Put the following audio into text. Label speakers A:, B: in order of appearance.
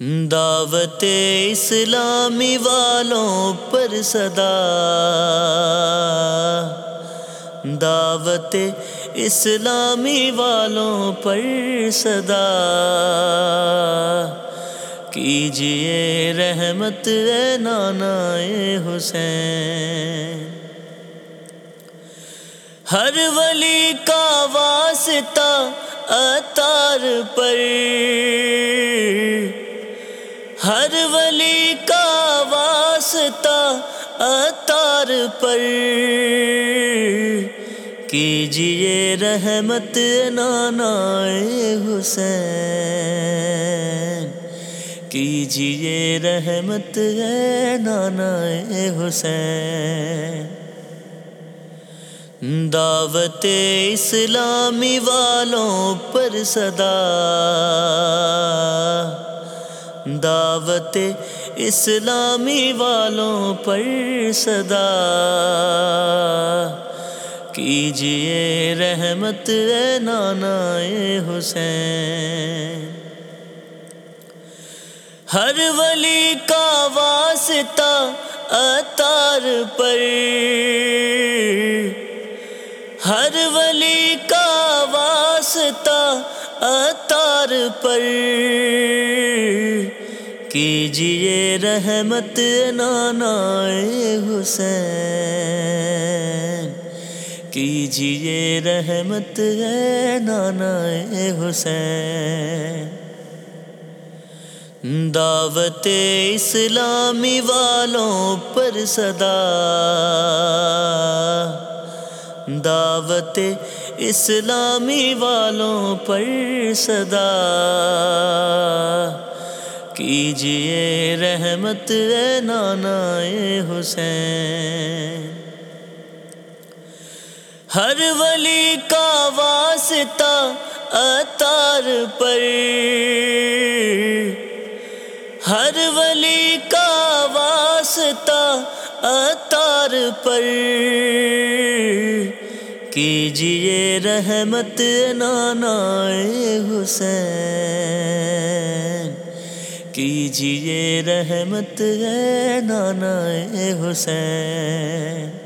A: دعوت اسلامی والوں پر صدا، دعوت اسلامی والوں پر صدا، کیجئے رحمت اے نانا حسین۔ ہر ولی کا واسطہ عطار پر، ہر ولی کا واسطہ عطار پر، کیجئے رحمت نانا حسین، کیجئے رحمت نانا حسین۔ دعوت اسلامی والوں پر صدا، دعوت اسلامی والوں پر صدا، کیجئے رحمت اے نانا حسین۔ ہر ولی کا واسطہ عطار پر، ہر ولی کا واسطہ عطار پر، کیجئے رحمت نانا حسین، کیجئے رحمت نانا حسین۔ دعوت اسلامی والوں پر صدا، دعوت اسلامی والوں پر صدا، کیجئے رحمت نانا حسین۔ ہر ولی کا واسطہ عطار پر، ہر ولی کا واسطہ عطار پر، کیجئے رحمت نانا حسین، کیجئے رحمت نانا حسین۔